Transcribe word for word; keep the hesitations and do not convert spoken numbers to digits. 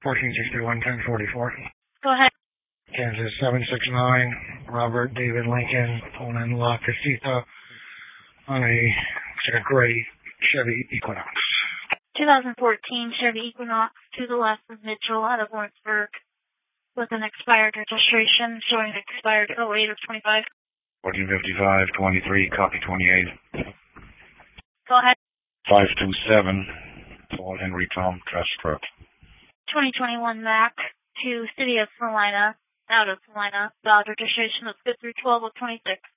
fourteen sixty-one, ten forty-four. Go ahead. Kansas seven six nine, Robert David Lincoln, pulling in La Casita on a, looks like a gray Chevy Equinox. twenty fourteen Chevy Equinox to the left of Mitchell out of Lawrenceburg with an expired registration showing expired oh eight of twenty-five. fourteen fifty-five, twenty-three, copy twenty-eight. Go ahead. five two seven, Paul Henry Tom, Trash Truck. twenty twenty-one Mac to City of Salina, out of Salina, valid registration of good through twelve of twenty-six.